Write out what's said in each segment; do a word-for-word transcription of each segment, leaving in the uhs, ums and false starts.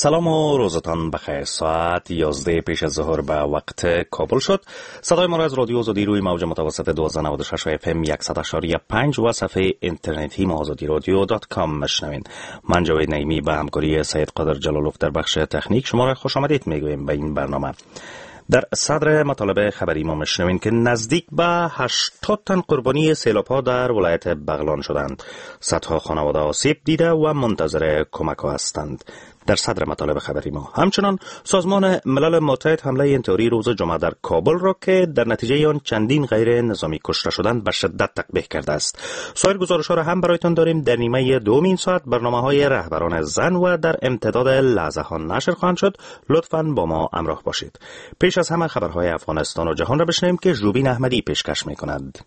سلام و روزتان بخیر. ساعت یازده پیش از ظهر به وقت کابل شد. صدای ما را از رادیو آزادی روی موج متوسط دویست و نود و شش اف ام صد و پنج و صفحه اینترنتی ما آزادی رادیو دات کام مشنوین. من جاوید نعیمی به همکاری سید قادر جلالوف در بخش تکنیک شما را خوش آمدید میگویم به این برنامه. در صدر مطالب خبری ما مشنوین که نزدیک به هشتاد تن قربانی سیلاب‌ها در ولایت بغلان شدند. صدها خانواده آسیب دیده و منتظر کمک ها هستند. در صدر مطالب خبری ما همچنان سازمان ملل متحد حمله انتحاری روز جمعه در کابل را که در نتیجه آن چندین غیر نظامی کشته شدند به شدت تقبیح کرده است. سایر گزارش‌ها را هم برایتان داریم. در نیمه دوم این ساعت برنامه‌های رهبران زن و در امتداد لحظه ها نشر خواهند شد. لطفاً با ما همراه باشید. پیش از همه خبرهای افغانستان و جهان را بشنویم که ژوبین احمدی پیشکش می‌کند.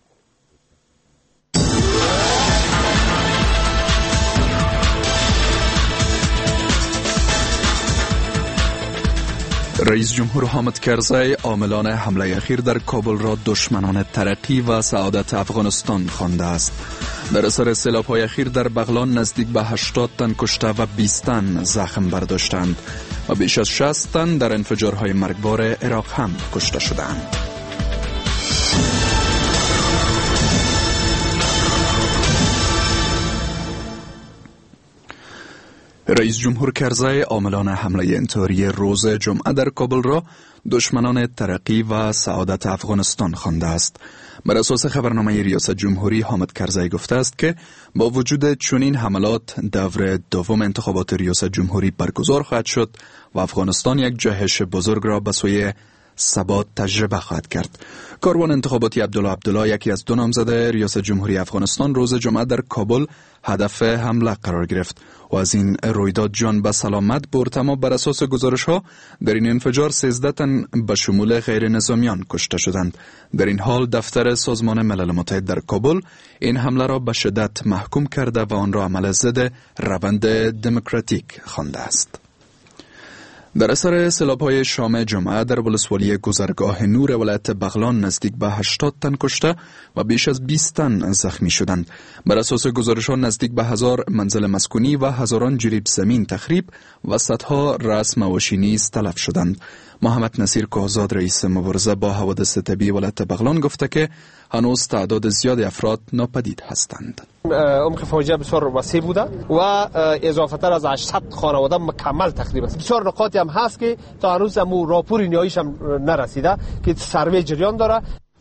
رئیس جمهور حامد کرزی عاملان حمله اخیر در کابل را دشمنان ترقی و سعادت افغانستان خوانده است. در اثر سیلاب‌های اخیر در بغلان نزدیک به هشتاد تن کشته و بیست تن زخم برداشتند و بیش از شصت تن در انفجارهای مرگبار عراق هم کشته شدند. رئیس جمهور کرزی عاملان حمله انتحاری روز جمعه در کابل را دشمنان ترقی و سعادت افغانستان خوانده است. بر اساس خبرنامه ریاست جمهوری حامد کرزی گفته است که با وجود چنین حملات دور دوم انتخابات ریاست جمهوری برگزار خواهد شد و افغانستان یک جهش بزرگ را به سوی ثبات تجربه خواهد کرد. کاروان انتخاباتی عبدالله عبدالله یکی از دو نامزد ریاست جمهوری افغانستان روز جمعه در کابل هدف حمله قرار گرفت و از این رویداد جان به سلامت برد، اما بر اساس گزارش ها در این انفجار سیزده تن به شمول غیر نظامیان کشته شدند. در این حال دفتر سازمان ملل متحد در کابل این حمله را به شدت محکوم کرده و آن را عمل ضد روند دموکراتیک خوانده است. در اثر سیلاب‌های شام جمعه در ولسوالی گذرگاه نور ولایت بغلان نزدیک به هشتاد تن کشته و بیش از بیست تن زخمی شدند. بر اساس گزارش‌ها نزدیک به هزار منزل مسکونی و هزاران جریب زمین تخریب و صدها رأس مواشی نیز تلف شدند. محمد نصیر کوهزاد رئیس مبارزه با حوادث طبیعی ولایت بغلان گفته که هنوز تعداد زیاد افراد ناپدید هستند. عمق فاجعه بسیار وسیع بوده و اضافه تر از هشتصد خانواده مکمل تخریب است. بسیار نقاطی هم هست که تا هنوز هم راپور نهاییش هم نرسیده که سروی جریان داره.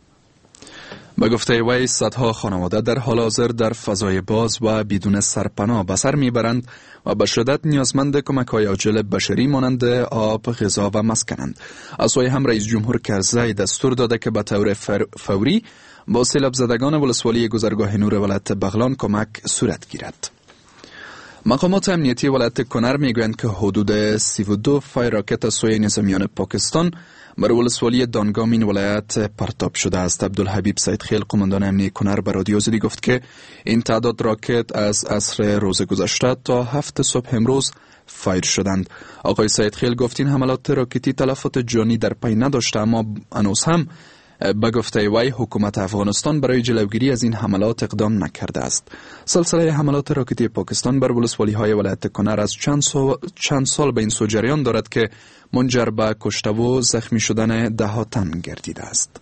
به گفته وی صدها خانواده در حال حاضر در فضای باز و بدون سرپناه به سر میبرند و به شدت نیازمند کمک‌های عاجل بشری مانند آب، غذا و مسکنند. از سوی هم رئیس جمهور کرزی دستور داده که به طور فوری با سیلاب زدگان ولسوالی گذرگاه نور ولایت بغلان کمک صورت گیرد. مقامات امنیتی ولایت کنر میگویند که حدود سی و دو فای راکت از سوی نظامیان پاکستان بر ولسوالی دانگام این ولایت پرتاب شده است. عبدالحبیب سیدخیل قماندان امنیتی کنر به رادیو آزادی گفت که این تعداد راکت از عصر روز گذشته تا هفت صبح امروز فایر شدند. آقای سیدخیل گفت این حملات راکتی تلفات جانی در پی نداشته، اما هنوز هم به گفته وی حکومت افغانستان برای جلوگیری از این حملات اقدام نکرده است. سلسله حملات راکتی پاکستان بر ولسوالی های ولایت کنر از چند سال, چند سال به این سو جریان دارد که منجر به کشته و زخمی شدن ده ها تن گردیده است.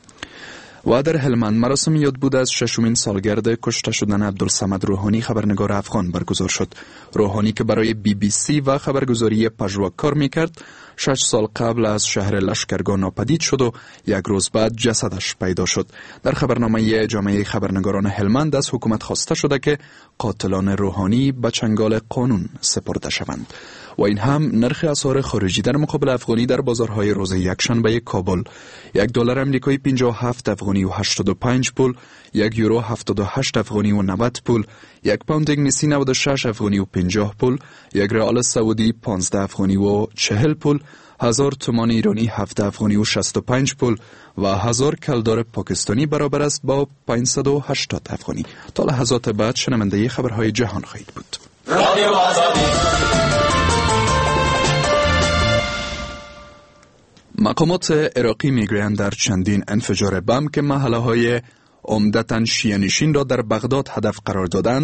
و در هلمند مراسم یاد بود از ششمین سالگرد کشته شدن عبدالصمد روحانی خبرنگار افغان برگزار شد. روحانی که برای بی بی سی و خبرگزاری پژوا کار میکرد، شش سال قبل از شهر لشکرگاه ناپدید شد و یک روز بعد جسدش پیدا شد. در خبرنامه جامعه خبرنگاران هلمند از حکومت خواسته شده که قاتلان روحانی به چنگال قانون سپرده شوند. و این هم نرخ اسعار خارجی در مقابل افغانی در بازارهای روز یکشنبه کابل: یک دلار آمریکایی پنجاه و هفت افغانی و هشتاد و پنج پول، یک یورو هفتاد و هشت افغانی و نود پول، یک پوند انگلیسی نود و شش افغانی و پنجاه پول، یک ریال سعودی پانزده افغانی و چهل پول، هزار تومان ایرانی هفت افغانی و شصت و پنج پول و هزار کلدار پاکستانی برابر است با پانصد و هشتاد افغانی. تا لحظات بعد شنونده خبرهای جهان خواهید بود. رادیو آزادی. مقامات عراقی میگویند در چندین انفجار بم که محله های عمدتاً شیعه نشین را در بغداد هدف قرار دادند،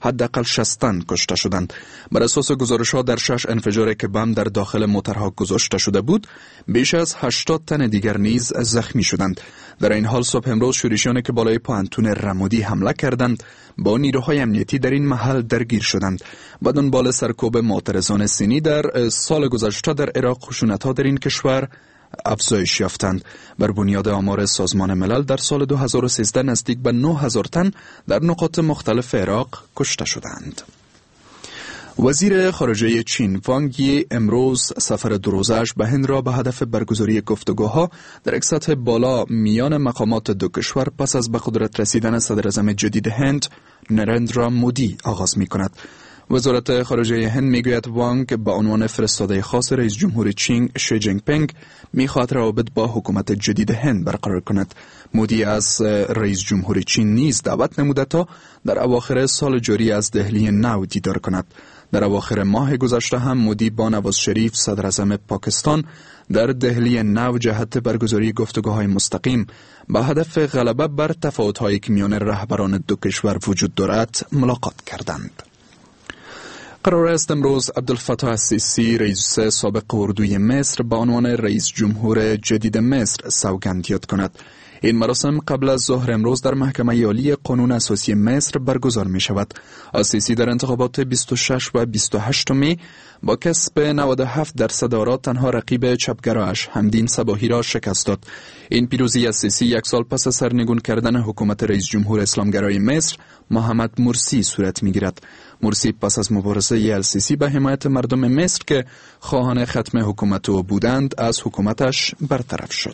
حداقل شصت تن کشته شدند. بر اساس گزارش‌ها در شش انفجاری که بم در داخل موترها گذاشته شده بود، بیش از هشتاد تن دیگر نیز زخمی شدند. در این حال صبح امروز شورشیانی که بالای پانتون رمودی حمله کردند با نیروهای امنیتی در این محل درگیر شدند. به دنبال سرکوب معترضان سنی در سال گذشته در عراق، خشونت‌ها در این کشور افزایش یافتند. بر بنیاد آمار سازمان ملل در سال دو هزار و سیزده نزدیک به نه هزار تن در نقاط مختلف عراق کشته شدند. وزیر خارجه چین وانگ یی امروز سفر دو روزه‌اش به هند را به هدف برگزاری گفتگوها در یک سطح بالا میان مقامات دو کشور پس از به قدرت رسیدن صدر اعظم جدید هند نریندرا مودی آغاز می کند. وزارت خارجه هند میگوید وانگ به عنوان فرستاده خاص رئیس جمهور چین شی جینگ پینگ میخواهد روابط با حکومت جدید هند برقرار کند. مودی از رئیس جمهور چین نیز دعوت نموده تا در اواخر سال جاری از دهلی نو دیدار کند. در اواخر ماه گذشته هم مودی با نواز شریف صدر اعظم پاکستان در دهلی نو جهت برگزاری گفتگوهای مستقیم به هدف غلبه بر تفاوت‌هایی که میان رهبران دو کشور وجود دارد ملاقات کردند. قرار است امروز عبدالفتاح السیسی رئیس سابق اردوی مصر به عنوان رئیس جمهور جدید مصر سوگند یاد کند. این مراسم قبل از ظهر امروز در محکمه عالی قانون اساسی مصر برگزار می شود. السیسی در انتخابات بیست و شش و بیست و هشت می با کسب نود و هفت درصد آرا تنها رقیب چپگرایش حمدین صباحی را شکست داد. این پیروزی السیسی یک سال پس از سرنگون کردن حکومت رئیس جمهور اسلامگرای مصر محمد مرسی صورت می گیرد. مرسی پس از مبارزه السیسی به حمایت مردم مصر که خواهان ختم حکومت او بودند از حکومتش برطرف شد.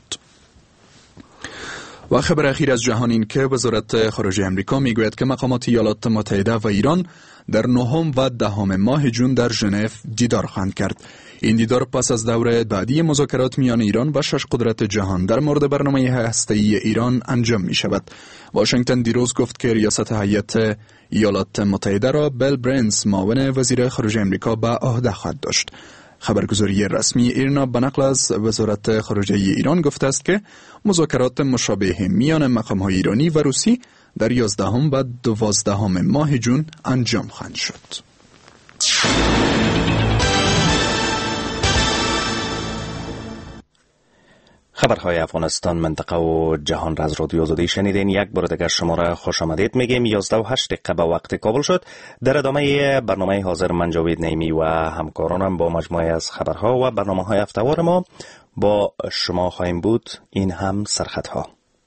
و خبر اخیر از جهان این که وزارت خارجه امریکا میگوید که مقامات ایالات متحده و ایران در نهم و دهم ماه جون در ژنو دیدار خواهند کرد. این دیدار پس از دور بعدی مذاکرات میان ایران و شش قدرت جهان در مورد برنامه هسته‌ای ایران انجام می شود. واشنگتن دیروز گفت که ریاست هیئت ایالات متحده را بل برنز معاون وزیر خارجه امریکا به عهده خواهد داشت. خبرگزاری رسمی ایرنا به نقل از وزارت خارجه ایران گفته است که مذاکرات مشابه میان مقام‌های ایرانی و روسی در یازدهم و دوازدهم ماه جون انجام خواهد شد. خبرهای افغانستان، منطقه و جهان را از رادیو آزادی شنیدین. یک بار دیگر شما را خوش آمدید میگیم. یازده و هشت دقیقه به وقت کابل شد. در ادامه برنامه حاضر من جاوید نعیمی و همکارانم با مجموعه از خبرها و برنامه‌های هفته‌وار ما با شما خواهیم بود. این هم سرخطها.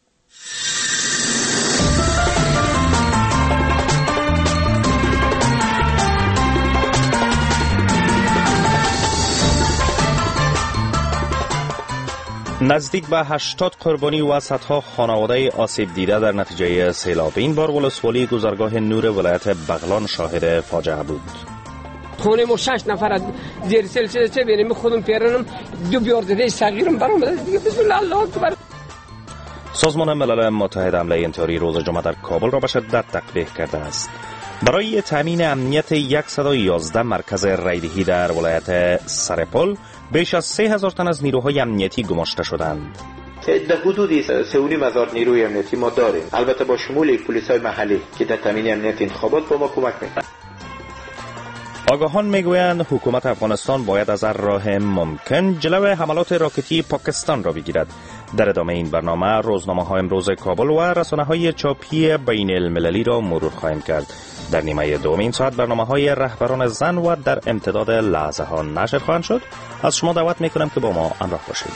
نزدیک به هشتاد قربانی و صدها خانواده آسیب دیده در نتیجه سیلاب. این بار ولسوالی گذرگاه نور ولایت بغلان شاهد فاجعه بود. خونه ما شش نفر از زیر سلسله چه بینیم، خودم پیرانم دو بیارزده صغیرم برام دیگه. بسم الله الله اکبر. سازمان ملل متحد حمله انتحاری روز جمعه در کابل را به شدت تقبیح کرده است. برای تامین امنیت صد و یازده مرکز رایدهی در ولایت سرپل بیش از سه هزار تن از نیروهای امنیتی گماشته شدند. در حدودی سه و نیم هزار نیروی امنیتی ما داریم، البته با شمول پلیسای محلی که در تامین امنیت انتخابات با ما کمک میکنند. آگاهان میگویند حکومت افغانستان باید از هر راه ممکن جلوی حملات راکتی پاکستان را بگیرد. در ادامه این برنامه روزنامه ها امروز کابل و رسانه های چاپی بین المللی را مرور خواهیم کرد. در نیمه دوم این ساعت برنامه های رهبران زن و در امتداد لحظه ها نشر خواهند شد. از شما دعوت میکنم که با ما همراه باشید.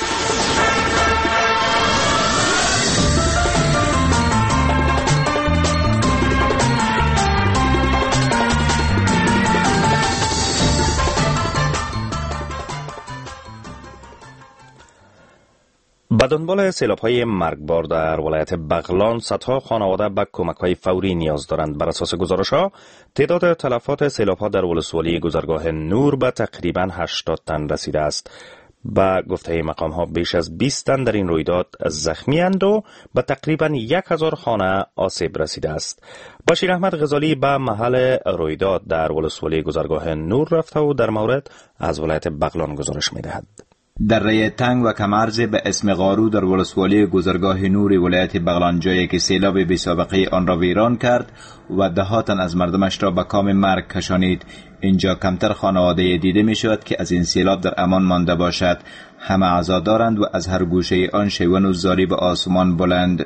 به دنبال سیلاب‌های مرگبار در ولایت بغلان صدها خانواده به کمک‌های فوری نیاز دارند. بر اساس گزارش‌ها تعداد تلفات سیلاب‌ها در ولسوالی گذرگاه نور به تقریباً هشتاد تن رسیده است. به گفته مقام‌ها بیش از بیست تن در این رویداد زخمی‌اند و به تقریباً یک هزار خانه آسیب رسیده است. بشیر احمد غزالی به محل رویداد در ولسوالی گذرگاه نور رفته و در مورد از ولایت بغلان گزارش می‌دهد. دره تنگ و کم‌عرض به اسم غارو در ولسوالی گذرگاه نور ولایت بغلان، جایی که سیلاب بی سابقه آن را ویران کرد و ده تن از مردمش را به کام مرگ کشانید. اینجا کمتر خانواده دیده می شود که از این سیلاب در امان مانده باشد. همه عزا دارند و از هر گوشه آن شیون و زاری به آسمان بلند.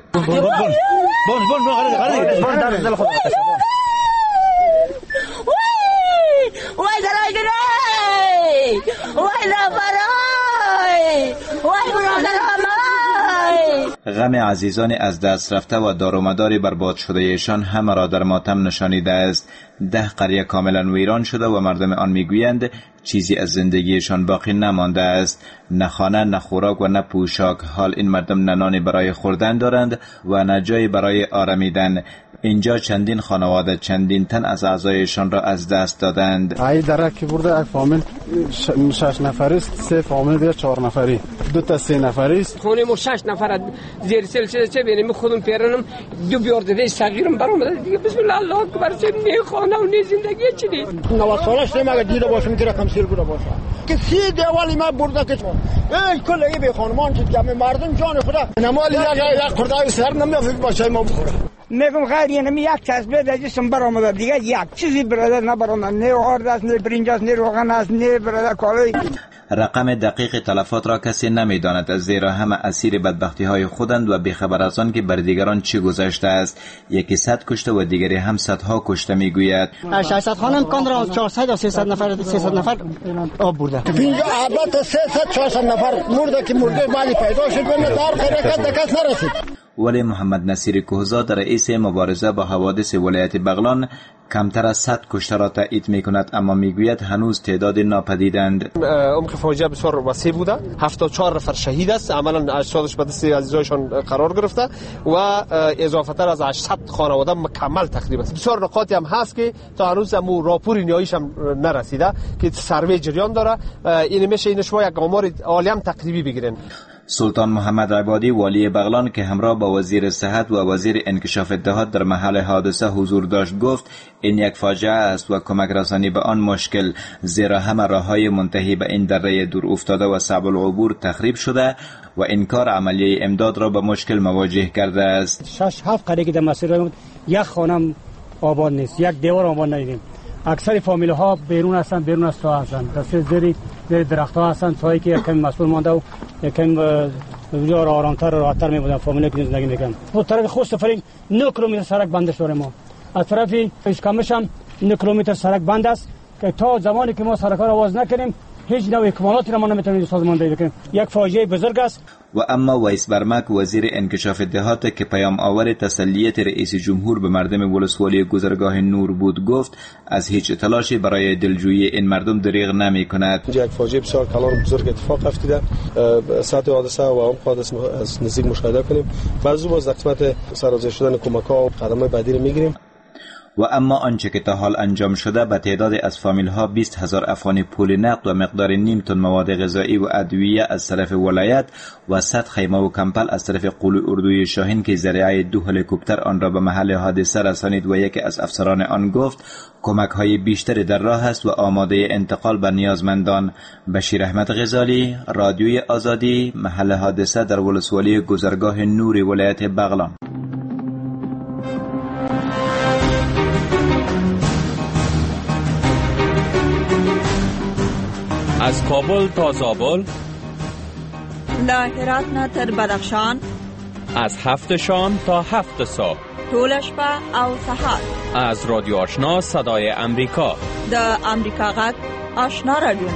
غم عزیزان از دست رفته و دارومدار برباد شده ایشان همه را در ماتم نشانیده است. ده قریه کاملا ویران شده و مردم آن میگویند چیزی از زندگیشان باقی نمانده است، نه خانه، نه خوراک و نه پوشاک. حال این مردم نه نانی برای خوردن دارند و نه جایی برای آرمیدن. اینجا چندین خانواده، چندین تن از اعضایشان را از دست دادند. ای درک که برده یک فامیل شش نفری است، سه فامیل دیگه چهار نفری، دو تا سه نفری است. خونه ما شش نفر زیر سل چه چه بینیم خودم پیرنم دو بیارده صغیرم برام دیگه بسم الله الله اکبر چه نه خانه و نه زندگی چی دید. نواد سالش نمیگه دیده باشم که رقم سیر بوده باشه که سی دیوالی ما برده که ای کل ای به خانمان چیز که مردم جان خدا نمالی یک خردای سر نمیافت باشه ما بخوره. میگم خیر یعنی می یک کسبه در جسم برآمده دیگه یک چیزی برادر نبرآمد، نه آرد است، نه برنج است، نه روغن است، نه برادر کالای. رقم دقیق تلفات را کسی نمیداند، از زیرا همه اسیر بدبختی های خودند و بیخبر از آن که بر دیگران چی گذشته است. یکی صد کشته و دیگری هم صدها کشته میگوید. ششصد خانم کاندرا چهارصد تا سیصد نفر سیصد نفر آب برده. اینجا البته سیصد چهارصد نفر مرده که مرده بعدی پیدا شد و دار خیرکت دکت نرسید. ولی محمد نصیر کوهزاد رئیس مبارزه با حوادث ولایت بغلان کمتر از صد کشته را تایید می کند، اما میگوید هنوز تعداد ناپدیدند. عمق فاجعه بسیار وسیع بوده، هفتاد و چهار نفر شهید است، عملا اجسادش به دست عزیزایشان قرار گرفته و اضافه تر از هشتصد خانواده مکمل تخریب است. بسیار نقاطی هم هست که تا هنوز مو راپور نیاییش هم نرسیده که سروی جریان داره. این میشه این شما یک آمار عالی هم تقریبی بگیرن. سلطان محمد عبادی والی بغلان که همراه با وزیر صحت و وزیر انکشاف دهات در محل حادثه حضور داشت گفت این یک فاجعه است و کمک رسانی به آن مشکل، زیرا همه راههای منتهی به این دره دور افتاده و صعب العبور تخریب شده و این کار عملیه امداد را به مشکل مواجه کرده است. شش هفت قریه که در مسیر یک خانم آباد نیست، یک دیوار آباد ندیدیم. اکثر فامیل ها بیرون هستند، بیرون از ساحه هستند، در زیر زیر درخت ها هستند، سایه که یکم مسئول مانده و یکم اونجا آرامتر و راحت‌تر می‌بودن فامیلی که زندگی می‌کردن. تو طرف خوست سفرین نه کیلومتر سرک بندش داریم ما. از طرف اشکامش هم نه کیلومتر سرک بند است که تا زمانی که ما سرک ها را باز نکنیم هیچ نوع اکمالاتی را ما نمی‌تونیم سازماندهی بکنیم. یک فاجعه بزرگ است. و اما ویس برمک وزیر انکشاف دهات که پیام آور تسلیت رئیس جمهور به مردم ولسوالی گذرگاه نور بود گفت از هیچ تلاشی برای دلجویی این مردم دریغ نمی کند. یک فاجعه بسیار کلان بزرگ اتفاق افتاده، سطح حادثه و عمق حادثه از نزدیک مشاهده کنیم. بعد باز قسمت سرازیر شدن کمک‌ها و قدم‌های بعدی رو می‌گیریم. و اما آنچه که تا حال انجام شده به تعداد از فامیل ها بیست هزار افغانی پول نقد و مقدار نیم تن مواد غذایی و ادویه از طرف ولایت و صد خیمه و کمپل از طرف قول اردوی شاهین که ذریعه دو هلیکوپتر آن را به محل حادثه رسانید و یکی از افسران آن گفت کمک های بیشتری در راه است و آماده انتقال به نیازمندان. بشیر احمد غزالی، رادیوی آزادی، محل حادثه در ولسوالی گذرگاه نور ولایت بغلان. از کابل تا زابل، له هرات نه تر بدخشان، از هفت شام تا هفت صبح، ټول شپه او سهار، از رادیو آشنا صدای امریکا، د امریکا غږ آشنا رادیو.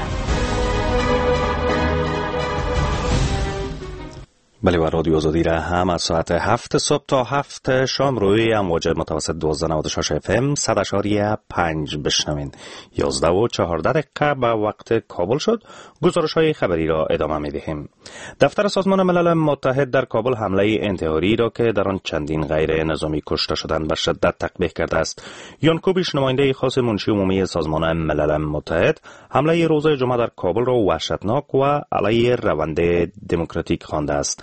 بله و رادیو آزادی را هم از ساعت هفت صبح تا هفت شام روی امواج متوسط دوازده نود و شش اف ام صد اشاریه پنج بشنوین. یازده و چهارده دقیقه به وقت کابل شد. گزارش های خبری را ادامه می دهیم. دفتر سازمان ملل متحد در کابل حمله انتحاری را که در آن چندین غیر نظامی کشته شدند به شدت تقبیح کرده است. یان کوبیش نماینده خاص منشی عمومی سازمان ملل متحد حمله روز جمعه در کابل را وحشتناک و علیه روند دموکراتیک خوانده است.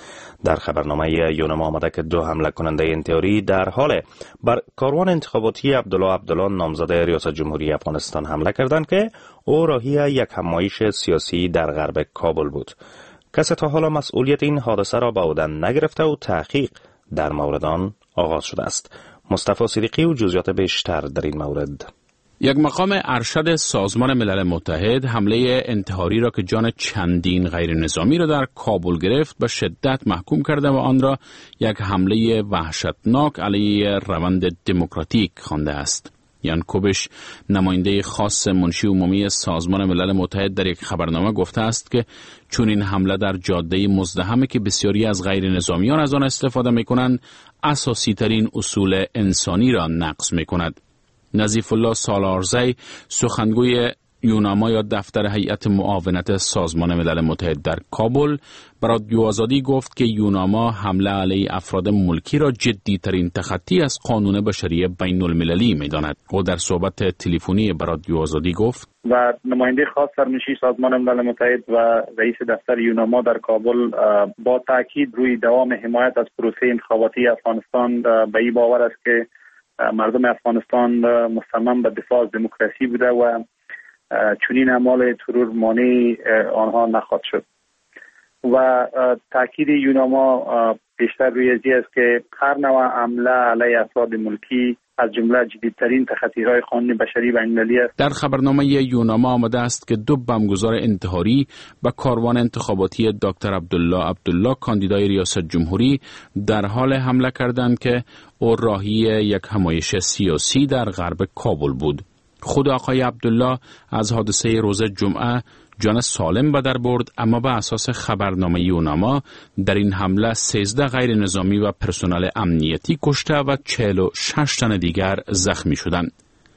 در خبرنامه یونما آمده که دو حمله کننده انتحاری در حال بر کاروان انتخاباتی عبدالله عبدالله نامزد ریاست جمهوری افغانستان حمله کردند که او راهی یک همایش سیاسی در غرب کابل بود. کسی تا حالا مسئولیت این حادثه را به عهده نگرفته و تحقیق در مورد آن آغاز شده است. مصطفی صدیقی و جزئیات بیشتر در این مورد. یک مقام ارشد سازمان ملل متحد حمله انتحاری را که جان چندین غیر نظامی را در کابل گرفت به شدت محکوم کرده و آن را یک حمله وحشتناک علیه روند دموکراتیک خوانده است. یان کوبش، نماینده خاص منشی عمومی سازمان ملل متحد، در یک خبرنامه گفته است که چون این حمله در جاده مزدحمی که بسیاری از غیر نظامیان از آن استفاده می کنند، اساسی ترین اصول انسانی را نقض می کند. نظیف الله سالارزی، سخنگوی یوناما یا دفتر هیئت معاونت سازمان ملل متحد در کابل، به رادیو آزادی گفت که یوناما حمله علیه افراد ملکی را جدی ترین تخطی از قانون بشری بین المللی می داند. او در صحبت تلفنی به رادیو آزادی گفت و نماینده خاص سرمنشی سازمان ملل متحد و رئیس دفتر یوناما در کابل با تاکید روی دوام حمایت از پروسه انتخاباتی افغانستان به این باور است که مردم افغانستان مصمم به دفاع از دموکراسی بوده و چنین اعمال ترور مانع آنها نخواهد شد. و تاکید یوناما بیشتر روی این است که هر نوع حمله علیه افراد ملکی از جمله جدیدترین تخطی‌های قانون بشری بین المللی است. در خبرنامه یوناما آمده است که دو بمبگذار انتحاری به کاروان انتخاباتی دکتر عبدالله عبدالله کاندیدای ریاست جمهوری در حال حمله کردند که او راهی یک همایش سیاسی در غرب کابل بود. خود آقای عبدالله از حادثه روز جمعه جان سالم به در برد، اما به اساس خبرنامه یوناما در این حمله سیزده غیر نظامی و پرسنل امنیتی کشته و چهل و شش تن دیگر زخمی شدند.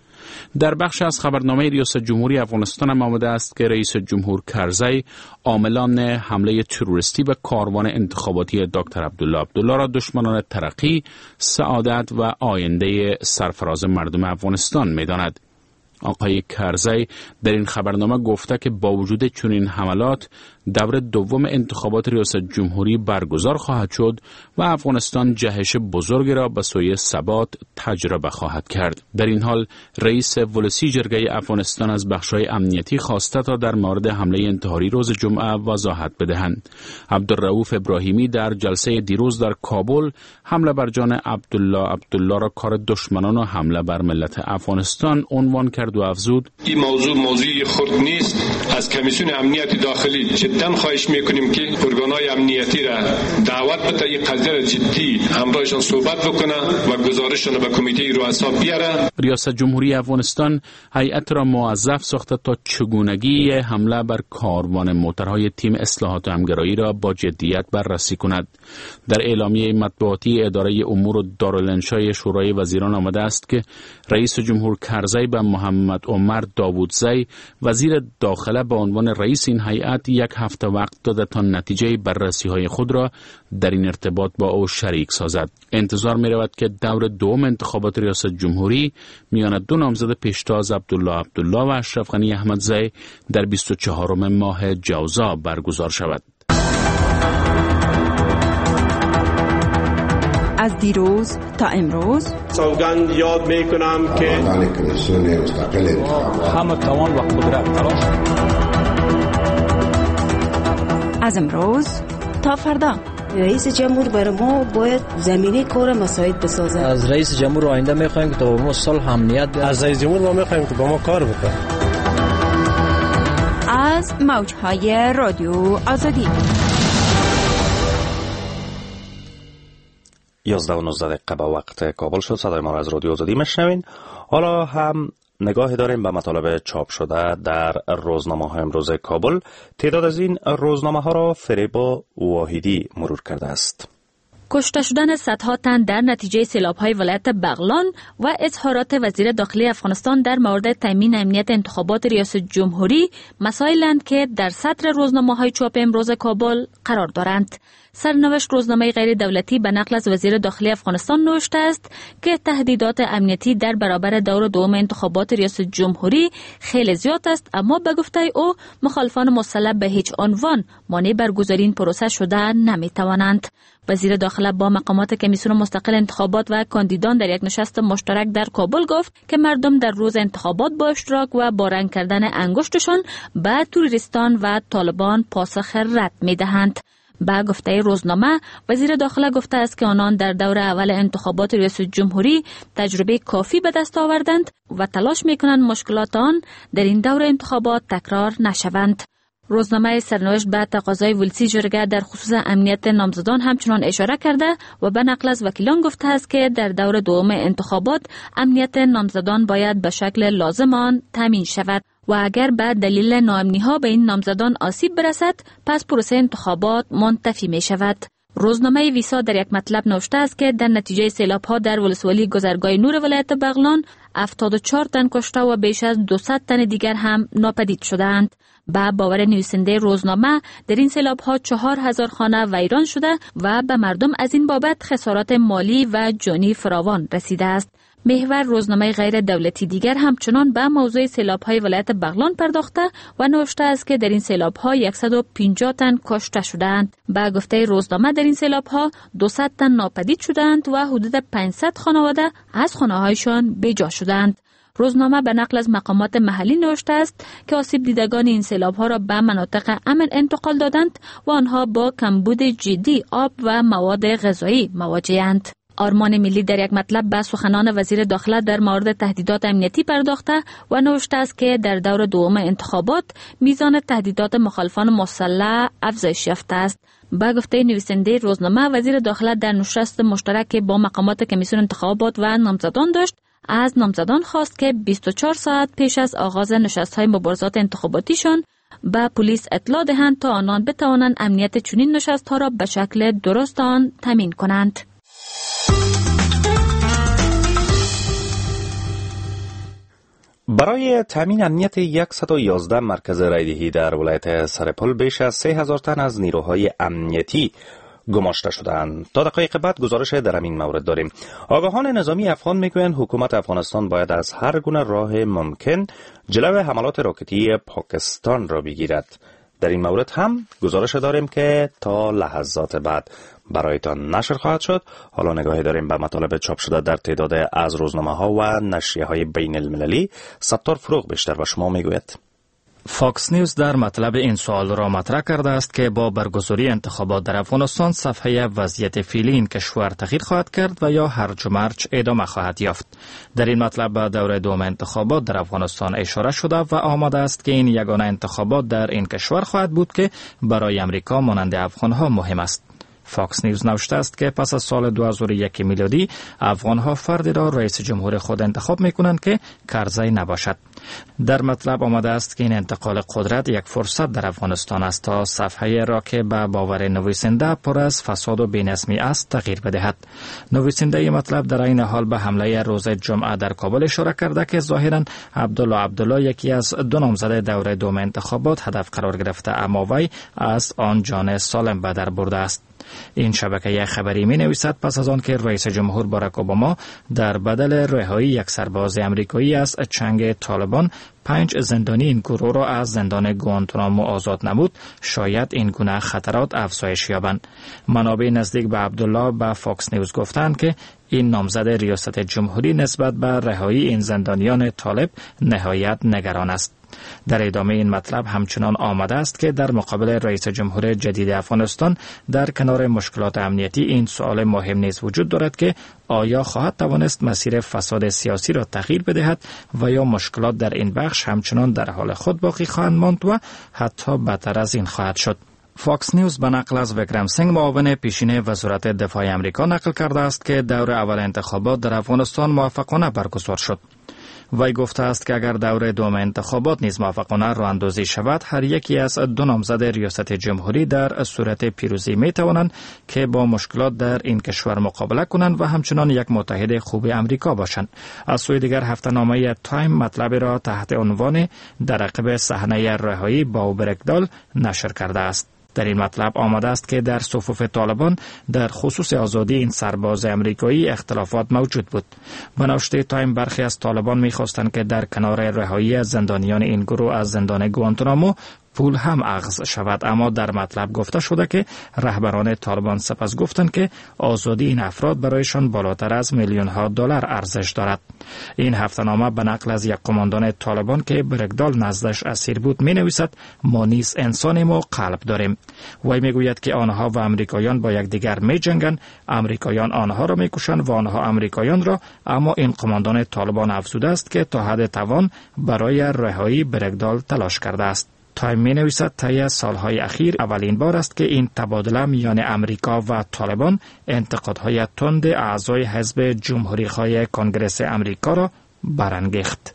در بخش از خبرنامه ریاست جمهوری افغانستان هم آمده است که رئیس جمهور کرزی عاملان حمله تروریستی به کاروان انتخاباتی دکتر عبدالله عبدالله را دشمنان ترقی، سعادت و آینده سرفراز مردم افغانستان می‌داند. آقای کرزی در این خبرنامه گفته که با وجود چنین حملات دور دوم انتخابات ریاست جمهوری برگزار خواهد شد و افغانستان جهش بزرگی را به سوی ثبات تجربه خواهد کرد. در این حال رئیس ولسی جرگه افغانستان از بخش‌های امنیتی خواسته تا در مورد حمله انتحاری روز جمعه وضاحت بدهند. عبدالرؤوف ابراهیمی در جلسه دیروز در کابل حمله بر جان عبدالله عبدالله را کار دشمنان و حمله بر ملت افغانستان عنوان کرد و افزود: این موضوع موضوعی خرد نیست. از کمیسیون امنیت داخلی جدا خواهش میکنیم که ارگانهای امنیتی را دعوت بده این قضیه را جدی همراهشان صحبت بکنه و گزارششان به کمیته رؤسا بیاره. ریاست جمهوری افغانستان هیئت را موظف ساخته تا چگونگی حمله بر کاروان موترهای تیم اصلاحات و همگرایی را با جدیت بررسی کند. در اعلامیه مطبوعاتی اداره امور دارالانشای شورای وزیران آمده است که رئیس جمهور کرزی به محمد عمر داوودزی وزیر داخله به عنوان رئیس این هیئت یک هفته وقت داده تا نتیجه بررسی‌های خود را در این ارتباط با او شریک سازد. انتظار می رود که دور دوم انتخابات ریاست جمهوری میان دو نامزد پیشتاز عبدالله عبدالله و اشرف غنی احمدزی در بیست و چهارم ماه جوزا برگزار شود. از دیروز تا امروز سوگند یاد می کنم که همه توان و قدرت تلاش از امروز تا فردا رئیس جمهور برای ما باید زمینه کار مساعد بسازه. از رئیس جمهور آینده میخوایم که تا با ما صلح امنیت بیاره. از رئیس جمهور ما میخوایم که با ما کار بکنه. از موجهای رادیو آزادی یازده و نوزده دقیقه به وقت کابل شد. صدای ما را از رادیو آزادی میشنوین. حالا هم نگاه داریم به مطالب چاپ شده در روزنامه های امروز کابل. تعداد از این روزنامه ها را فریبا واحدی مرور کرده است. کشته شدن صدها تن در نتیجه سیلاب‌های ولایت بغلان و اظهارات وزیر داخلی افغانستان در مورد تامین امنیت انتخابات ریاست جمهوری مسائلند که در صدر روزنامه‌های چاپ امروز کابل قرار دارند. سرنوشت روزنامه غیر دولتی به نقل از وزیر داخلی افغانستان نوشته است که تهدیدات امنیتی در برابر دور دوم انتخابات ریاست جمهوری خیلی زیاد است، اما به گفته او مخالفان مسلح به هیچ عنوان مانع برگزاری این پروسه شده نمیتوانند. وزیر داخله با مقامات کمیسیون مستقل انتخابات و کاندیدان در یک نشست مشترک در کابل گفت که مردم در روز انتخابات با اشتراک و با رنگ کردن انگشتشان به تروریستان و طالبان پاسخ رد می‌دهند. با گفته روزنامه، وزیر داخله گفته است که آنان در دور اول انتخابات ریاست جمهوری تجربه کافی به دست آوردند و تلاش می‌کنند مشکلات آن در این دور انتخابات تکرار نشوند. روزنامه سرنوشت به تقاضای ولسی جرگه در خصوص امنیت نامزدان همچنان اشاره کرده و به نقل از وکیلان گفته است که در دور دوم انتخابات امنیت نامزدان باید به شکل لازم آن تامین شود و اگر به دلیل ناامنی‌ها به این نامزدان آسیب برسد پس پروسه انتخابات منتفی می شود. روزنامه ویسا در یک مطلب نوشته است که در نتیجه سیلاب‌ها در ولسوالی گذرگاه نور ولایت بغلان هفتاد و چهار تن کشته و بیش از دویست تن دیگر هم ناپدید شدند. با باور نویسنده روزنامه در این سیلاب‌ها چهار هزار خانه ویران شده و به مردم از این بابت خسارات مالی و جانی فراوان رسیده است. محور روزنامه غیر دولتی دیگر همچنان به موضوع سیلاب‌های ولایت بغلان پرداخته و نوشته است که در این سیلاب‌ها صد و پنجاه تن کشته شدند. با گفته روزنامه در این سیلاب‌ها دویست تن ناپدید شدند و حدود پانصد خانواده از خانه‌هایشان بی‌جا شدند. روزنامه به نقل از مقامات محلی نوشته است که آسیب دیدگان این سیلاب‌ها را به مناطق امن انتقال دادند و آنها با کمبود جدی آب و مواد غذایی مواجه‌اند. آرمان ملی در یک مطلب به سخنان وزیر داخله در مورد تهدیدات امنیتی پرداخته و نوشته است که در دور دوم انتخابات میزان تهدیدات مخالفان مسلح افزایش یافته است. با گفته نویسنده روزنامه، وزیر داخله در نشست مشترک با مقامات کمیسیون انتخابات و نامزدان داشت از نامزدان خواست که بیست و چهار ساعت پیش از آغاز نشست‌های مبارزات انتخاباتیشان به پلیس اطلاع دهند تا آنان بتوانند امنیت چنین نشست‌ها را به شکل درست آن تامین کنند. برای تامین امنیت صد و یازده مرکز رایدهی در ولایت سرپل بیش از سه هزار تن از نیروهای امنیتی گماشته شدند. تا دقایق بعد گزارش در این مورد داریم. آگاهان نظامی افغان میگویند حکومت افغانستان باید از هر گونه راه ممکن جلو حملات راکتی پاکستان را بگیرد. در این مورد هم گزارش داریم که تا لحظات بعد برایتان نشر خواهد شد. حالا نگاهی داریم به مطالب چاپ شده در تعداد از روزنامه ها و نشریه های بین المللی. ستار فروغ بیشتر به شما میگوید. فاکس نیوز در مطلب این سوال را مطرح کرده است که با برگزاری انتخابات در افغانستان صفحه وضعیت فعلی این کشور تغییر خواهد کرد و یا هرج و مرج ادامه خواهد یافت. در این مطلب به دوره دوم انتخابات در افغانستان اشاره شده و آمده است که این یگانه انتخابات در این کشور خواهد بود که برای امریکا مانند افغانها مهم است. فاکس نیوز نوشته است که پس از سال دو هزار و یک میلادی افغانها فردی را رئیس جمهور خود انتخاب میکنند که کرزی نباشد. در مطلب آمده است که این انتقال قدرت یک فرصت در افغانستان است تا صفحه را که به باور نویسنده پر از فساد و بی‌نظمی است تغییر بدهد. نویسنده این مطلب در این حال به حمله روز جمعه در کابل اشاره کرده که ظاهرا عبدالله عبدالله یکی از دو نامزد دوره دوم انتخابات هدف قرار گرفته، اما وی از آن جان سالم به در برده است. این شبکه خبری می نویسد پس از آن که رئیس جمهور باراک اوباما در بدل رهایی یک سرباز امریکایی از چنگ طالبان پنج زندانی این گروه را از زندان گوانتانامو آزاد نمود، شاید این گونه خطرات افزایش یابند. منابع نزدیک به عبدالله به فاکس نیوز گفتند که این نامزد ریاست جمهوری نسبت به رهایی این زندانیان طالب نهایت نگران است. در ادامه این مطلب همچنان آمده است که در مقابل رئیس جمهور جدید افغانستان در کنار مشکلات امنیتی این سوال مهم نیز وجود دارد که آیا خواهد توانست مسیر فساد سیاسی را تغییر بدهد و یا مشکلات در این بخش همچنان در حال خود باقی خواهند ماند و حتی بدتر از این خواهد شد. فاکس نیوز به نقل از وکرم سینگ معاون پیشین وزارت دفاع امریکا نقل کرده است که دور اول انتخابات در افغانستان موفقانه برگزار شد. وی گفته است که اگر دور دوم انتخابات نیز موفقانه راه اندازی شود، هر یکی از دو نامزد ریاست جمهوری در صورت پیروزی می توانند که با مشکلات در این کشور مقابله کنند و همچنان یک متحد خوب امریکا باشند. از سوی دیگر هفته‌نامه تایم مطلب را تحت عنوان در عقب صحنه رهایی با برگدال نشر کرده است. در این مطلب آمده است که در صفوف طالبان در خصوص آزادی این سرباز امریکایی اختلافات موجود بود. به نوشته تایم برخی از طالبان می‌خواستند که در کنار رهایی زندانیان این گروه از زندان گوانتانامو پول هم اخذ شود، اما در مطلب گفته شده که رهبران طالبان سپس گفتند که آزادی این افراد برایشان بالاتر از میلیون ها دلار ارزش دارد. این هفته‌نامه به نقل از یک قماندان طالبان که برگدال نزدش اسیر بود می نویسد: ما نیز انسانیم و قلب داریم. وی می گوید که آنها و امریکایان با یکدیگر می جنگند، امریکایان آنها را می کشند و آنها امریکایان را، اما این قماندان طالبان افزوده است که تا حد توان برای رهایی برگدال تلاش کرده است. تایم می نویسد طی سالهای اخیر اولین بار است که این تبادله میان امریکا و طالبان انتقادهای تند اعضای حزب جمهوری‌خواه کنگره امریکا را برانگیخت.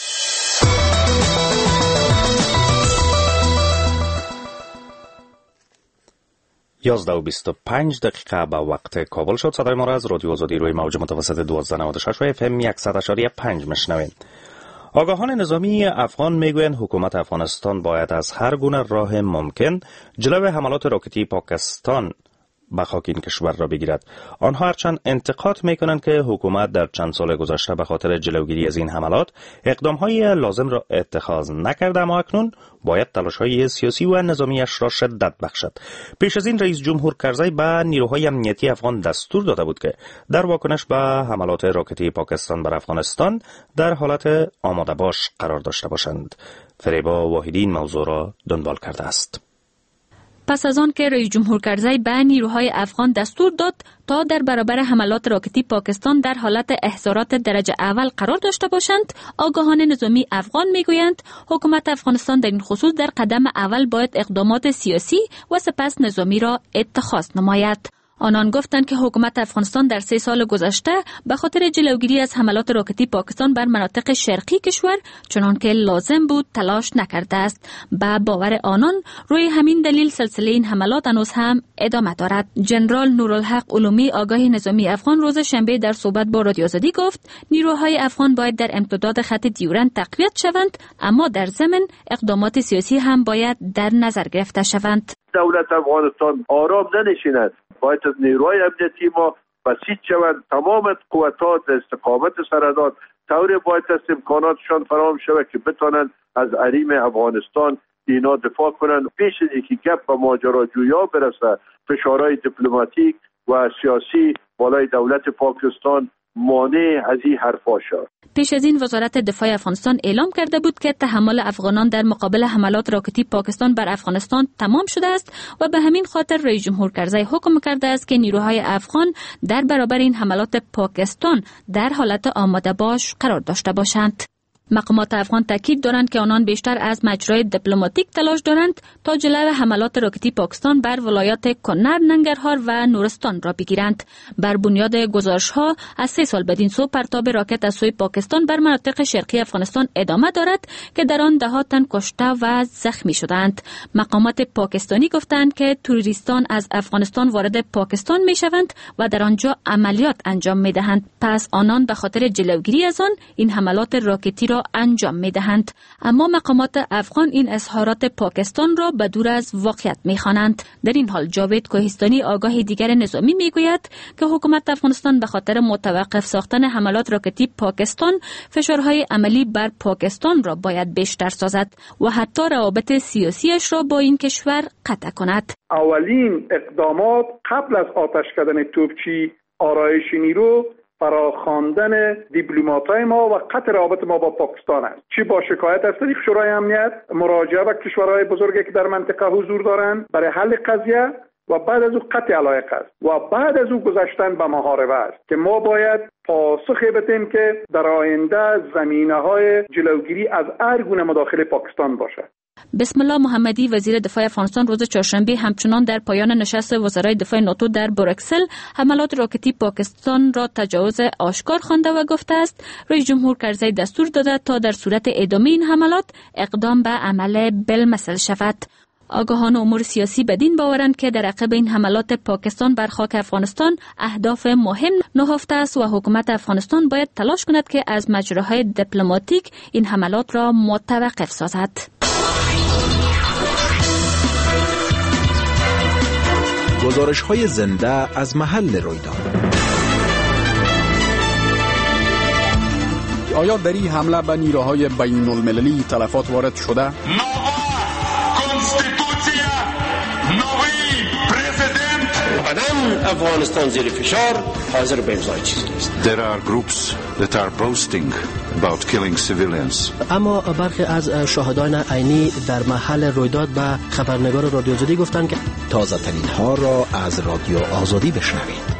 یازده و بیست و پنج دقیقه به وقت کابل شد. صدای ما را از رادیو آزادی روی موج متوسط دوازده نود و شش و اف ام صد و پنج میشنوید. آگاهان نظامی افغان میگویند حکومت افغانستان باید از هر گونه راه ممکن جلوی حملات راکتی پاکستان به خاک این کشور را بگیرد. آنها هرچند انتقاد میکنند که حکومت در چند سال گذشته به خاطر جلوگیری از این حملات اقدامهای لازم را اتخاذ نکرده، اما اکنون باید تلاش‌های سیاسی و نظامیش را شدت بخشد. پیش از این رئیس جمهور کرزی به نیروهای امنیتی افغان دستور داده بود که در واکنش به حملات راکتی پاکستان بر افغانستان در حالت آماده باش قرار داشته باشند. فریبا واحدی این موضوع را دنبال کرده است. پس از آن که رئیس جمهور کرزی به نیروهای افغان دستور داد تا در برابر حملات راکتی پاکستان در حالت احضارات درجه اول قرار داشته باشند، آگاهان نظامی افغان میگویند حکومت افغانستان در این خصوص در قدم اول باید اقدامات سیاسی و سپس نظامی را اتخاذ نماید. آنان گفتند که حکومت افغانستان در سه سال گذشته به خاطر جلوگیری از حملات راکتی پاکستان بر مناطق شرقی کشور چنان که لازم بود تلاش نکرده است. به باور آنان روی همین دلیل سلسله این حملات هنوز هم ادامه دارد. جنرال نورالحق علومی آگاه نظامی افغان روز شنبه در صحبت با رادیو آزادی گفت نیروهای افغان باید در امتداد خط دیورند تقویت شوند، اما در ضمن اقدامات سیاسی هم باید در نظر گرفته شوند. دولت افغانستان آرام ننشیند، باید از نیروهای امنیتی ما بسیج شوند، تمام قوت‌ها در استقامت سرداد طوری باید است امکاناتشان فراهم شود که بتوانند از حریم افغانستان اینا دفاع کنند. پیش از اینکه گپ به ماجراجویی برسه، فشارهای دیپلماتیک و سیاسی بالای دولت پاکستان مانع از این حرفا شد. پیش از این وزارت دفاع افغانستان اعلام کرده بود که تحمل افغانان در مقابل حملات راکتی پاکستان بر افغانستان تمام شده است و به همین خاطر رئیس جمهور کرزی حکم کرده است که نیروهای افغان در برابر این حملات پاکستان در حالت آماده باش قرار داشته باشند. مقامات افغان تاکید دارند که آنان بیشتر از مجرای دیپلماتیک تلاش دارند تا جلوی حملات راکتی پاکستان بر ولایات کنر، ننگرهار و نورستان را بگیرند. بر بنیاد گزارش‌ها از سه سال بدین سو پرتاب راکت از سوی پاکستان بر مناطق شرقی افغانستان ادامه دارد که در آن ده‌ها تن کشته و زخمی شدند. مقامات پاکستانی گفتند که توریستان از افغانستان وارد پاکستان می‌شوند و در آنجا عملیات انجام می‌دهند. پس آنان به خاطر جلوگیری از آن این حملات راکتی را انجام می‌دهند. اما مقامات افغان این اظهارات پاکستان را به دور از واقعیت می‌خوانند. در این حال جاوید کوهستانی آگاه دیگر نظامی میگوید که حکومت افغانستان به خاطر متوقف ساختن حملات راکتی پاکستان فشارهای عملی بر پاکستان را باید بیشتر سازد و حتی روابط سیاسیش را با این کشور قطع کند. اولین اقدامات قبل از آتش کردن توپچی آرایش نیرو فراخواندن دیپلمات‌های ما و قطع روابط ما با پاکستان است. چی با شکایت از طریق شورای امنیت مراجعه به کشورهای بزرگی که در منطقه حضور دارند برای حل قضیه و بعد از او قطع علایق است و بعد از او گذشتن به محاربه است که ما باید پاسخی بدیم که در آینده زمینه‌های جلوگیری از هر گونه مداخله پاکستان باشد. بسم الله محمدی وزیر دفاع افغانستان روز چهارشنبه همچنان در پایان نشست وزرای دفاع ناتو در بروکسل حملات راکتی پاکستان را تجاوز آشکار خوانده و گفته است رئیس جمهور کرزی دستور داده تا در صورت ادامه این حملات اقدام به عمل بالمثل شود. آگاهان امور سیاسی بدین باورند که در عقب این حملات پاکستان بر خاک افغانستان اهداف مهم نهفته است و حکومت افغانستان باید تلاش کند که از مجراهای دیپلماتیک این حملات را متوقف سازد. گزارش‌های زنده از محل رویداد. آیا در این حمله به نیروهای بین المللی تلفات وارد شده؟ افغانستان زیر فشار حاضر به امضای چیزی نیست. There are groups that are boasting about killing civilians. اما برخی از شاهدان عینی در محل رویداد به خبرنگار رادیو آزادی گفتند که تازه ترین ها را از رادیو آزادی بشنوید.